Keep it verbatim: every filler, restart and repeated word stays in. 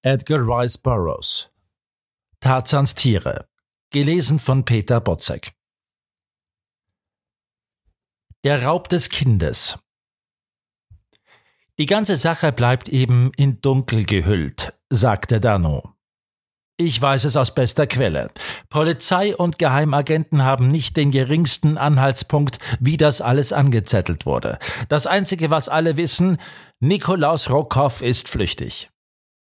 Edgar Rice Burroughs. Tarzans Tiere. Gelesen von Peter Botzek. Der Raub des Kindes. Die ganze Sache bleibt eben in Dunkel gehüllt, sagte D'Arnaud. Ich weiß es aus bester Quelle. Polizei und Geheimagenten haben nicht den geringsten Anhaltspunkt, wie das alles angezettelt wurde. Das Einzige, was alle wissen, Nikolaus Rokoff ist flüchtig.